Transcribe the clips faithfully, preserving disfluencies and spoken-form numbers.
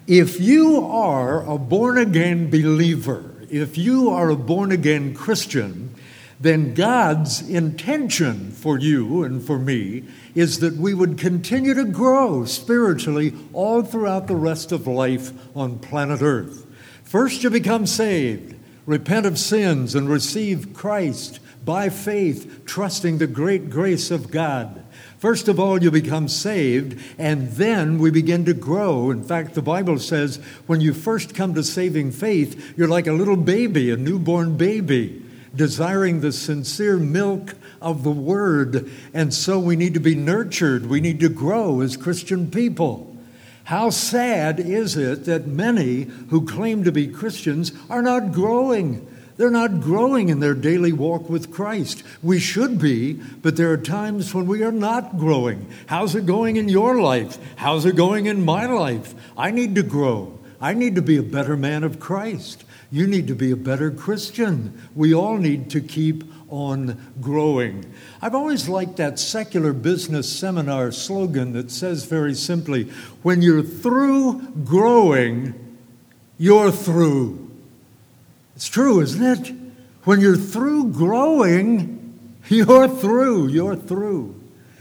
If you are a born-again believer, if you are a born-again Christian, then God's intention for you and for me is that we would continue to grow spiritually all throughout the rest of life on planet Earth. First, you become saved, repent of sins, and receive Christ by faith, trusting the great grace of God. First of all, you become saved, and then we begin to grow. In fact, the Bible says when you first come to saving faith, you're like a little baby, a newborn baby, desiring the sincere milk of the Word. And so we need to be nurtured. We need to grow as Christian people. How sad is it that many who claim to be Christians are not growing? They're not growing in their daily walk with Christ. We should be, but there are times when we are not growing. How's it going in your life? How's it going in my life? I need to grow. I need to be a better man of Christ. You need to be a better Christian. We all need to keep on growing. I've always liked that secular business seminar slogan that says very simply, when you're through growing, you're through. It's true, isn't it? When you're through growing, you're through, you're through.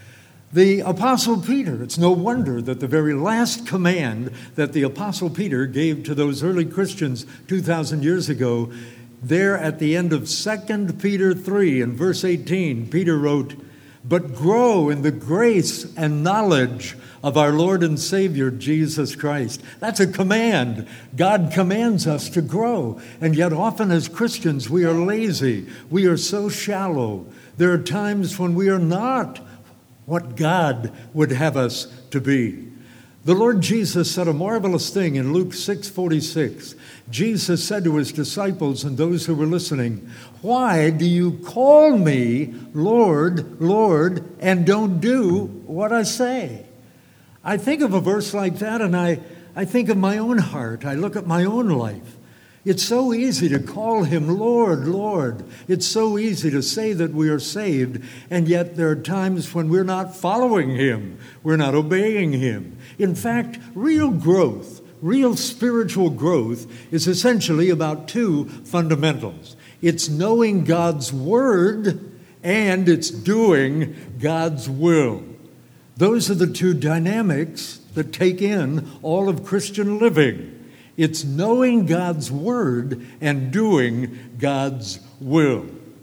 The Apostle Peter, it's no wonder that the very last command that the Apostle Peter gave to those early Christians two thousand years ago, there at the end of Second Peter three in verse eighteen, Peter wrote, "But grow in the grace and knowledge of our Lord and Savior, Jesus Christ." That's a command. God commands us to grow. And yet often as Christians, we are lazy. We are so shallow. There are times when we are not what God would have us to be. The Lord Jesus said a marvelous thing in Luke six forty-six. Jesus said to his disciples and those who were listening, "Why do you call me Lord, Lord, and don't do what I say?" I think of a verse like that and I, I think of my own heart. I look at my own life. It's so easy to call him Lord, Lord. It's so easy to say that we are saved, and yet there are times when we're not following him. We're not obeying him. In fact, real growth, real spiritual growth is essentially about two fundamentals. It's knowing God's word and it's doing God's will. Those are the two dynamics that take in all of Christian living. It's knowing God's word and doing God's will.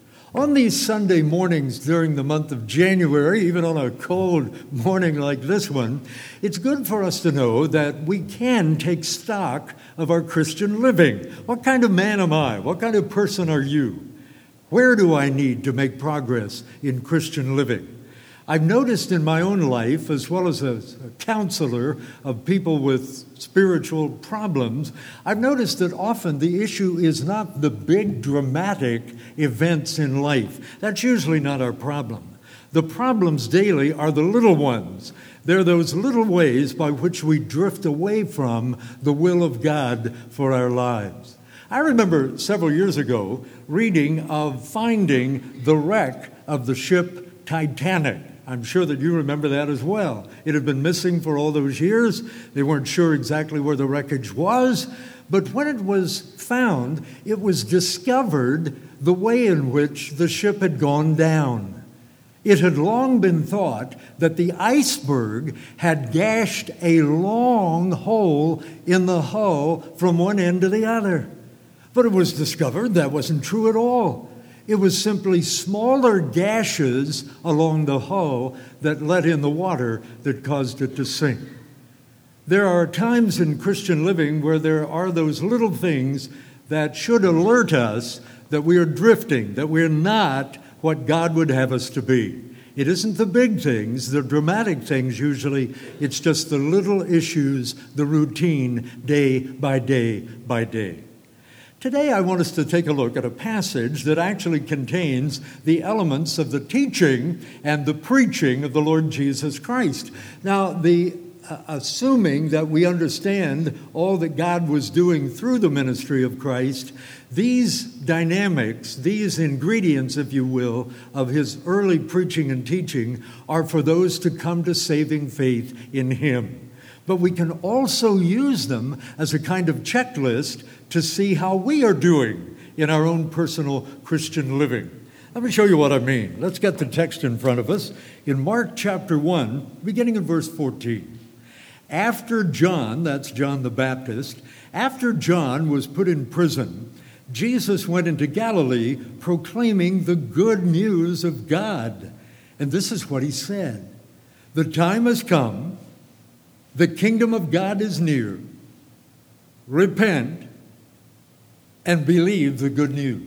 On these Sunday mornings during the month of January, even on a cold morning like this one, it's good for us to know that we can take stock of our Christian living. What kind of man am I? What kind of person are you? Where do I need to make progress in Christian living? I've noticed in my own life, as well as a, a counselor of people with spiritual problems, I've noticed that often the issue is not the big dramatic events in life. That's usually not our problem. The problems daily are the little ones. They're those little ways by which we drift away from the will of God for our lives. I remember several years ago reading of finding the wreck of the ship Titanic. I'm sure that you remember that as well. It had been missing for all those years. They weren't sure exactly where the wreckage was. But when it was found, it was discovered the way in which the ship had gone down. It had long been thought that the iceberg had gashed a long hole in the hull from one end to the other. But it was discovered that wasn't true at all. It was simply smaller gashes along the hull that let in the water that caused it to sink. There are times in Christian living where there are those little things that should alert us that we are drifting, that we're not what God would have us to be. It isn't the big things, the dramatic things usually. It's just the little issues, the routine, day by day by day. Today I want us to take a look at a passage that actually contains the elements of the teaching and the preaching of the Lord Jesus Christ. Now, the uh, assuming that we understand all that God was doing through the ministry of Christ, these dynamics, these ingredients, if you will, of his early preaching and teaching are for those to come to saving faith in him. but we can also use them as a kind of checklist to see how we are doing in our own personal Christian living. Let me show you what I mean. Let's get the text in front of us. In Mark chapter one, beginning in verse fourteen. After John, that's John the Baptist, after John was put in prison, Jesus went into Galilee proclaiming the good news of God. And this is what he said. The time has come. The kingdom of God is near. Repent and believe the good news.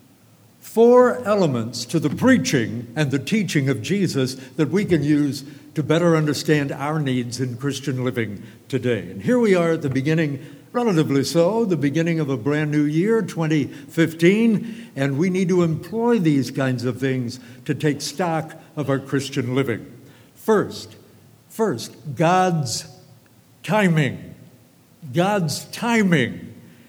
Four elements to the preaching and the teaching of Jesus that we can use to better understand our needs in Christian living today. And here we are at the beginning, relatively so, the beginning of a brand new year, twenty fifteen, and we need to employ these kinds of things to take stock of our Christian living. First, first, God's timing. God's timing.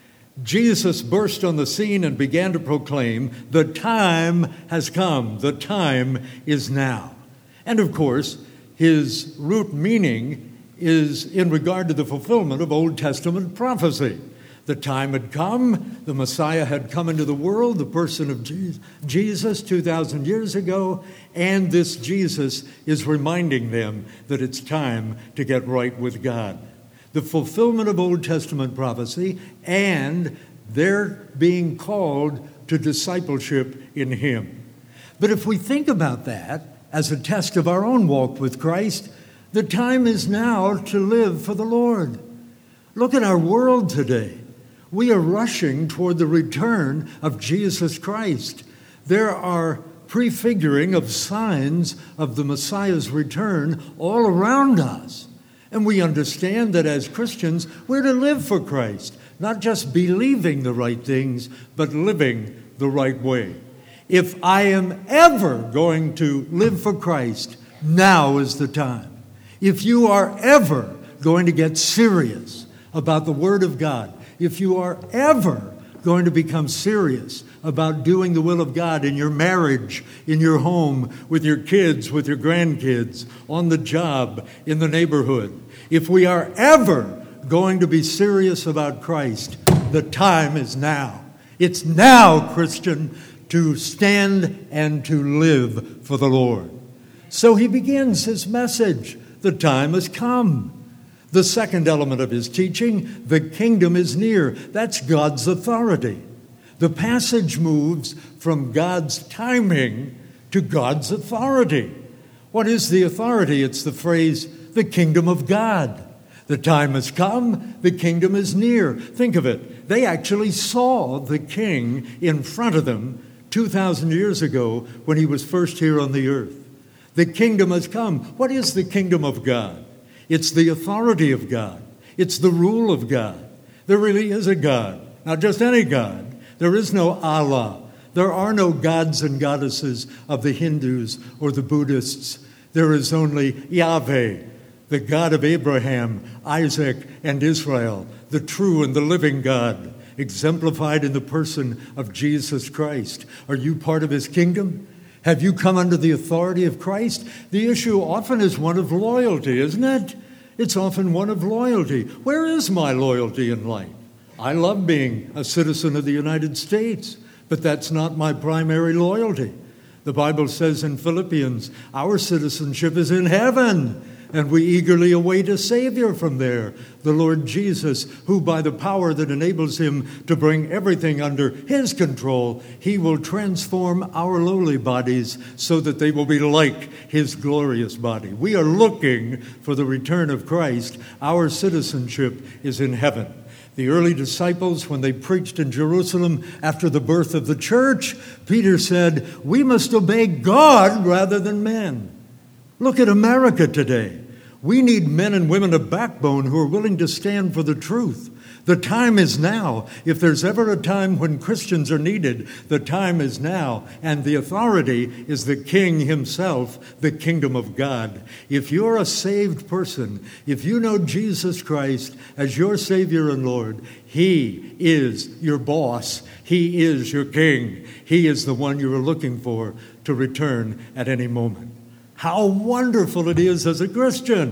Jesus burst on the scene and began to proclaim, the time has come, the time is now. And of course, his root meaning is in regard to the fulfillment of Old Testament prophecy. The time had come, the Messiah had come into the world, the person of Jesus two thousand years ago, and this Jesus is reminding them that it's time to get right with God. The fulfillment of Old Testament prophecy, and they're being called to discipleship in him. But if we think about that as a test of our own walk with Christ, the time is now to live for the Lord. Look at our world today. We are rushing toward the return of Jesus Christ. There are prefiguring of signs of the Messiah's return all around us. And we understand that as Christians, we're to live for Christ, not just believing the right things, but living the right way. If I am ever going to live for Christ, now is the time. If you are ever going to get serious about the Word of God, if you are ever going to become serious about doing the will of God in your marriage, in your home, with your kids, with your grandkids, on the job, in the neighborhood, if we are ever going to be serious about Christ, the time is now. It's now, Christian, to stand and to live for the Lord. So he begins his message. The time has come. The second element of his teaching, the kingdom is near. That's God's authority. The passage moves from God's timing to God's authority. What is the authority? It's the phrase, the kingdom of God. The time has come, the kingdom is near. Think of it. They actually saw the king in front of them two thousand years ago when he was first here on the earth. The kingdom has come. What is the kingdom of God? It's the authority of God. It's the rule of God. There really is a God, not just any God. There is no Allah. There are no gods and goddesses of the Hindus or the Buddhists. There is only Yahweh, the God of Abraham, Isaac, and Israel, the true and the living God, exemplified in the person of Jesus Christ. Are you part of his kingdom? Have you come under the authority of Christ? The issue often is one of loyalty, isn't it? It's often one of loyalty. Where is my loyalty in life? I love being a citizen of the United States, but that's not my primary loyalty. The Bible says in Philippians, our citizenship is in heaven, and we eagerly await a Savior from there, the Lord Jesus, who by the power that enables him to bring everything under his control, he will transform our lowly bodies so that they will be like his glorious body. We are looking for the return of Christ. Our citizenship is in heaven. The early disciples, when they preached in Jerusalem after the birth of the church, Peter said, we must obey God rather than men. Look at America today. We need men and women of backbone who are willing to stand for the truth. The time is now. If there's ever a time when Christians are needed, the time is now. And the authority is the King himself, the kingdom of God. If you're a saved person, if you know Jesus Christ as your Savior and Lord, he is your boss. He is your king. He is the one you are looking for to return at any moment. How wonderful it is as a Christian.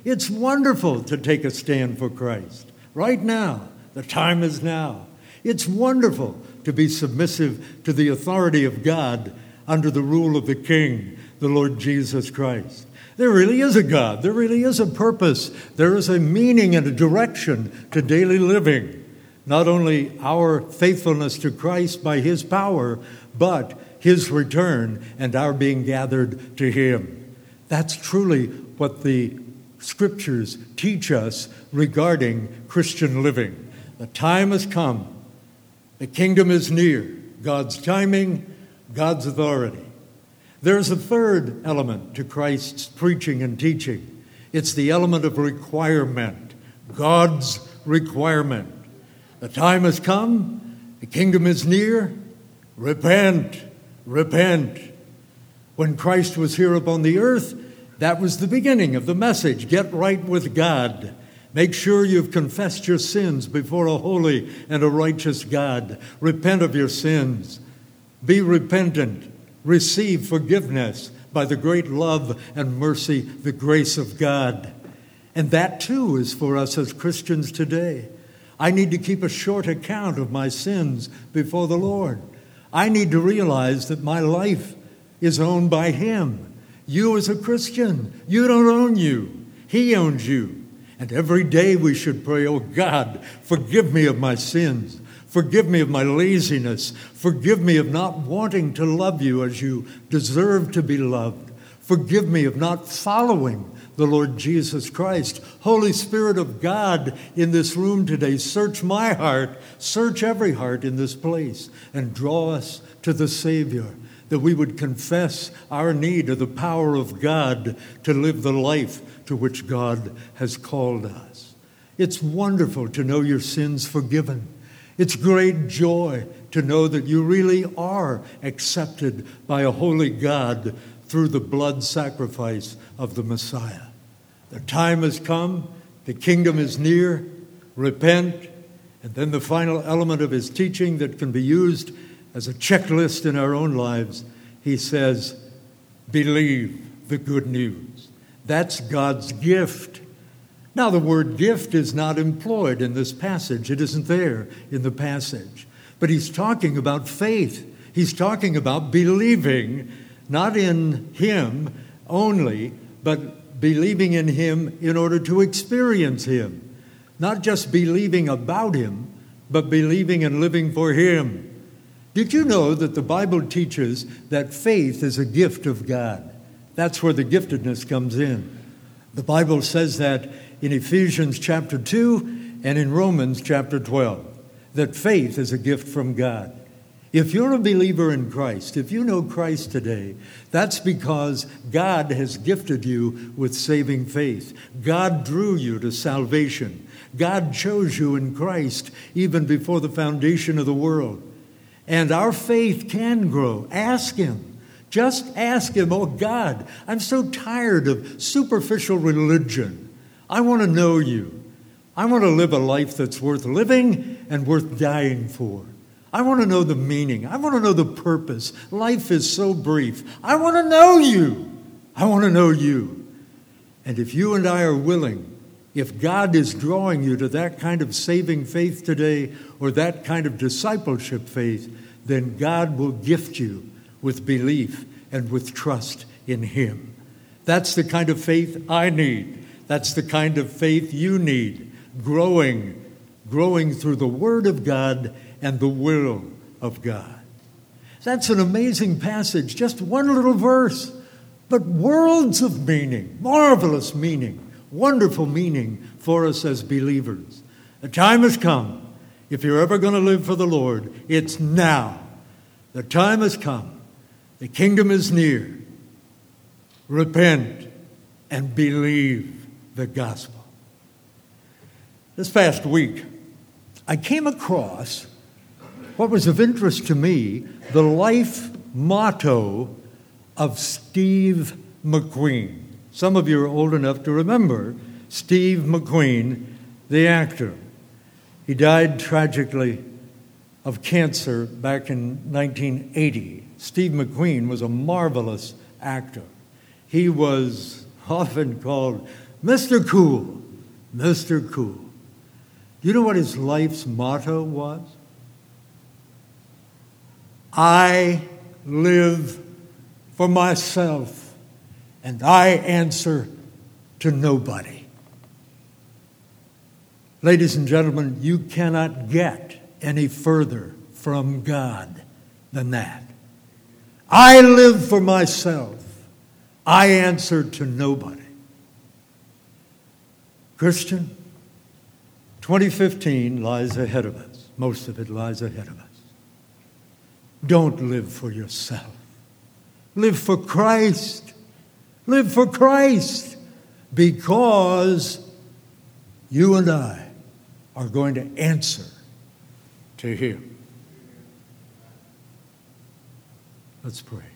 It's wonderful to take a stand for Christ. Right now, the time is now. It's wonderful to be submissive to the authority of God under the rule of the King, the Lord Jesus Christ. There really is a God. There really is a purpose. There is a meaning and a direction to daily living. Not only our faithfulness to Christ by His power, but His return and our being gathered to Him. That's truly what the Scriptures teach us regarding Christian living. The time has come. The kingdom is near. God's timing, God's authority. There's a third element to Christ's preaching and teaching. It's the element of requirement. God's requirement. The time has come. The kingdom is near. Repent. Repent. When Christ was here upon the earth, that was the beginning of the message. Get right with God. Make sure you've confessed your sins before a holy and a righteous God. Repent of your sins. Be repentant. Receive forgiveness by the great love and mercy, the grace of God. And that too is for us as Christians today. I need to keep a short account of my sins before the Lord. I need to realize that my life is owned by Him. You as a Christian, you don't own you. He owns you. And every day we should pray, oh God, forgive me of my sins. Forgive me of my laziness. Forgive me of not wanting to love you as you deserve to be loved. Forgive me of not following the Lord Jesus Christ. Holy Spirit of God in this room today, search my heart, search every heart in this place, and draw us to the Savior, that we would confess our need of the power of God to live the life to which God has called us. It's wonderful to know your sins forgiven. It's great joy to know that you really are accepted by a holy God through the blood sacrifice of the Messiah. The time has come. The kingdom is near. Repent. And then the final element of his teaching that can be used as a checklist in our own lives, he says, believe the good news. That's God's gift. Now, the word gift is not employed in this passage. It isn't there in the passage. But he's talking about faith. He's talking about believing, not in him only, but believing in him in order to experience him. Not just believing about him, but believing and living for him. Did you know that the Bible teaches that faith is a gift of God? That's where the giftedness comes in. The Bible says that in Ephesians chapter two and in Romans chapter twelve, that faith is a gift from God. If you're a believer in Christ, if you know Christ today, that's because God has gifted you with saving faith. God drew you to salvation. God chose you in Christ even before the foundation of the world. And our faith can grow. Ask Him. Just ask Him, oh God, I'm so tired of superficial religion. I want to know you. I want to live a life that's worth living and worth dying for. I want to know the meaning. I want to know the purpose. Life is so brief. I want to know you. I want to know you. And if you and I are willing, if God is drawing you to that kind of saving faith today or that kind of discipleship faith, then God will gift you with belief and with trust in Him. That's the kind of faith I need. That's the kind of faith you need, growing, growing through the Word of God and the will of God. That's an amazing passage, just one little verse, but worlds of meaning, marvelous meaning, wonderful meaning for us as believers. The time has come. If you're ever going to live for the Lord, it's now. The time has come. The kingdom is near. Repent and believe the gospel. This past week, I came across what was of interest to me, the life motto of Steve McQueen. Some of you are old enough to remember Steve McQueen, the actor. He died tragically of cancer back in nineteen eighty. Steve McQueen was a marvelous actor. He was often called Mister Cool, Mister Cool. You know what his life's motto was? I live for myself, and I answer to nobody. Ladies and gentlemen, you cannot get any further from God than that. I live for myself. I answer to nobody. Christian, twenty fifteen lies ahead of us. Most of it lies ahead of us. Don't live for yourself. Live for Christ. Live for Christ. Because you and I are going to answer to Him. Let's pray.